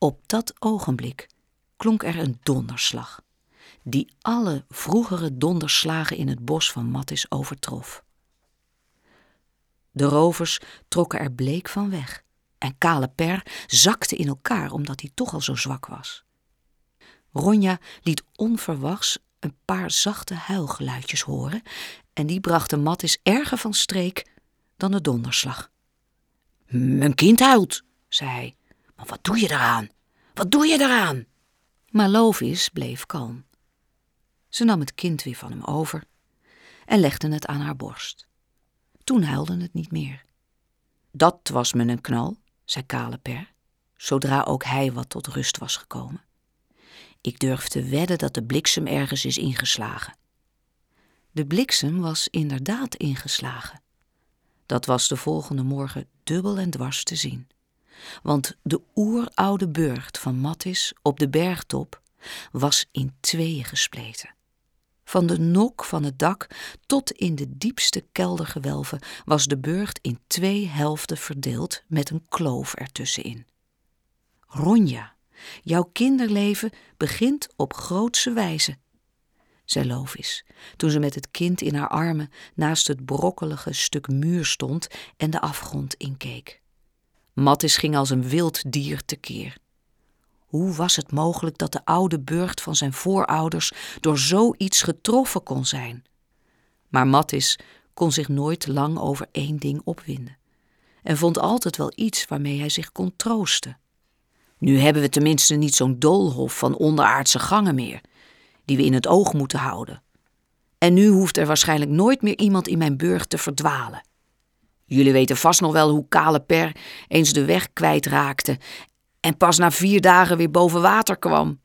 Op dat ogenblik klonk er een donderslag, die alle vroegere donderslagen in het bos van Mattis overtrof. De rovers trokken er bleek van weg en Kale Per zakte in elkaar omdat hij toch al zo zwak was. Ronja liet onverwachts een paar zachte huilgeluidjes horen en die brachten Mattis erger van streek dan de donderslag. "Mijn kind huilt," zei hij. "Maar wat doe je eraan? Wat doe je eraan?" Maar Lovis bleef kalm. Ze nam het kind weer van hem over en legde het aan haar borst. Toen huilde het niet meer. "Dat was me een knal," zei Kale Per, zodra ook hij wat tot rust was gekomen. "Ik durf te wedden dat de bliksem ergens is ingeslagen." De bliksem was inderdaad ingeslagen. Dat was de volgende morgen dubbel en dwars te zien. Want de oeroude burcht van Mattis op de bergtop was in tweeën gespleten. Van de nok van het dak tot in de diepste keldergewelven was de burcht in 2 helften verdeeld met een kloof ertussenin. "Ronja, jouw kinderleven begint op grootse wijze," zei Lovis, toen ze met het kind in haar armen naast het brokkelige stuk muur stond en de afgrond inkeek. Mattis ging als een wild dier tekeer. Hoe was het mogelijk dat de oude burcht van zijn voorouders door zoiets getroffen kon zijn? Maar Mattis kon zich nooit lang over één ding opwinden en vond altijd wel iets waarmee hij zich kon troosten. "Nu hebben we tenminste niet zo'n doolhof van onderaardse gangen meer, die we in het oog moeten houden. En nu hoeft er waarschijnlijk nooit meer iemand in mijn burcht te verdwalen. Jullie weten vast nog wel hoe Kale Per eens de weg kwijtraakte en pas na 4 dagen weer boven water kwam."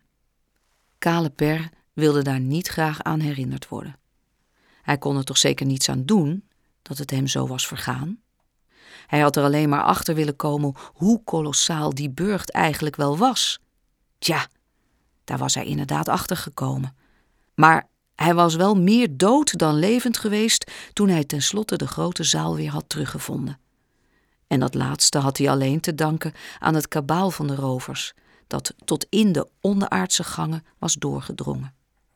Kale Per wilde daar niet graag aan herinnerd worden. Hij kon er toch zeker niets aan doen dat het hem zo was vergaan. Hij had er alleen maar achter willen komen hoe kolossaal die burcht eigenlijk wel was. Tja, daar was hij inderdaad achter gekomen. Maar hij was wel meer dood dan levend geweest toen hij tenslotte de grote zaal weer had teruggevonden. En dat laatste had hij alleen te danken aan het kabaal van de rovers, dat tot in de onderaardse gangen was doorgedrongen.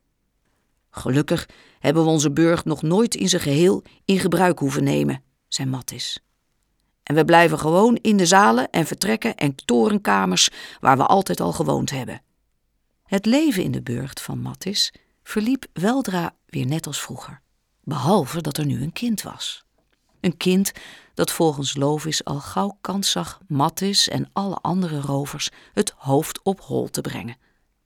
"Gelukkig hebben we onze burcht nog nooit in zijn geheel in gebruik hoeven nemen," zei Mattis. "En we blijven gewoon in de zalen en vertrekken en torenkamers waar we altijd al gewoond hebben." Het leven in de burcht van Mattis verliep weldra weer net als vroeger, behalve dat er nu een kind was. Een kind dat volgens Lovis al gauw kans zag Mattis en alle andere rovers het hoofd op hol te brengen.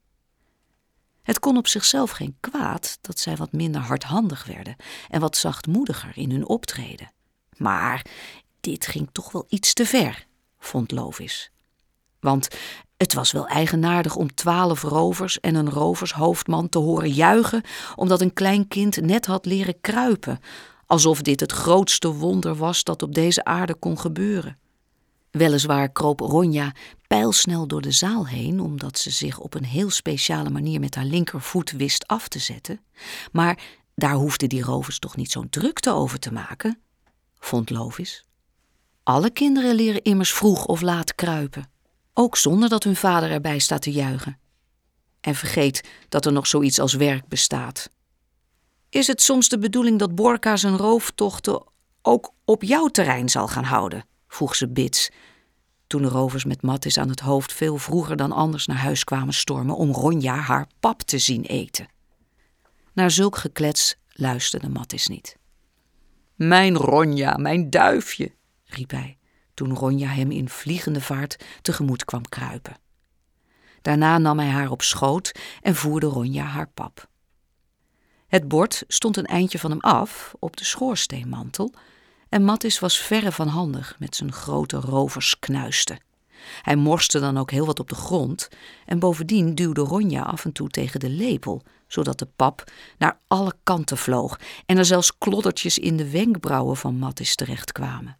Het kon op zichzelf geen kwaad dat zij wat minder hardhandig werden en wat zachtmoediger in hun optreden. Maar dit ging toch wel iets te ver, vond Lovis. Want het was wel eigenaardig om 12 rovers en een rovershoofdman te horen juichen omdat een klein kind net had leren kruipen, alsof dit het grootste wonder was dat op deze aarde kon gebeuren. Weliswaar kroop Ronja pijlsnel door de zaal heen, omdat ze zich op een heel speciale manier met haar linkervoet wist af te zetten, maar daar hoefden die rovers toch niet zo'n drukte over te maken, vond Lovis. Alle kinderen leren immers vroeg of laat kruipen, ook zonder dat hun vader erbij staat te juichen. En vergeet dat er nog zoiets als werk bestaat. Is het soms de bedoeling dat Borka zijn rooftochten ook op jouw terrein zal gaan houden? Vroeg ze bits, toen de rovers met Mattis aan het hoofd veel vroeger dan anders naar huis kwamen stormen om Ronja haar pap te zien eten. Naar zulk geklets luisterde Mattis niet. Mijn Ronja, mijn duifje, riep hij, toen Ronja hem in vliegende vaart tegemoet kwam kruipen. Daarna nam hij haar op schoot en voerde Ronja haar pap. Het bord stond een eindje van hem af op de schoorsteenmantel en Mattis was verre van handig met zijn grote roversknuisten. Hij morste dan ook heel wat op de grond en bovendien duwde Ronja af en toe tegen de lepel, zodat de pap naar alle kanten vloog en er zelfs kloddertjes in de wenkbrauwen van Mattis terechtkwamen.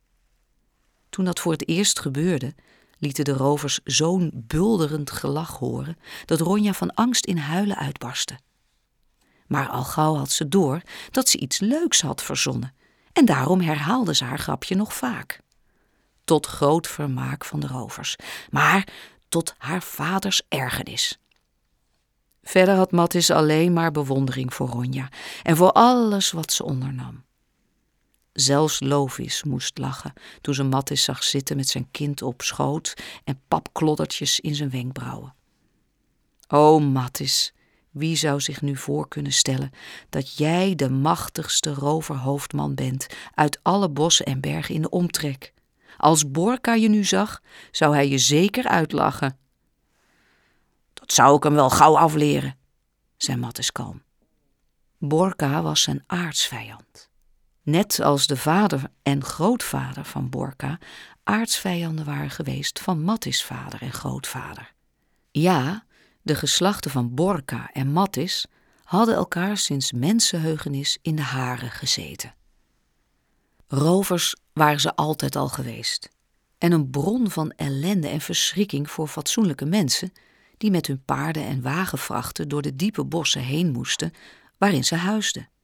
Toen dat voor het eerst gebeurde, lieten de rovers zo'n bulderend gelach horen dat Ronja van angst in huilen uitbarstte. Maar al gauw had ze door dat ze iets leuks had verzonnen en daarom herhaalde ze haar grapje nog vaak. Tot groot vermaak van de rovers. Maar tot haar vaders ergernis. Verder had Matthis alleen maar bewondering voor Ronja en voor alles wat ze ondernam. Zelfs Lovis moest lachen toen ze Matthis zag zitten met zijn kind op schoot en papkloddertjes in zijn wenkbrauwen. O Matthis, wie zou zich nu voor kunnen stellen dat jij de machtigste roverhoofdman bent uit alle bossen en bergen in de omtrek? Als Borka je nu zag, zou hij je zeker uitlachen. Dat zou ik hem wel gauw afleren, zei Matthis kalm. Borka was zijn aartsvijand. Net als de vader en grootvader van Borka aartsvijanden waren geweest van Matthis' vader en grootvader. Ja, de geslachten van Borka en Matthis hadden elkaar sinds mensenheugenis in de haren gezeten. Rovers waren ze altijd al geweest en een bron van ellende en verschrikking voor fatsoenlijke mensen die met hun paarden en wagenvrachten door de diepe bossen heen moesten waarin ze huisden.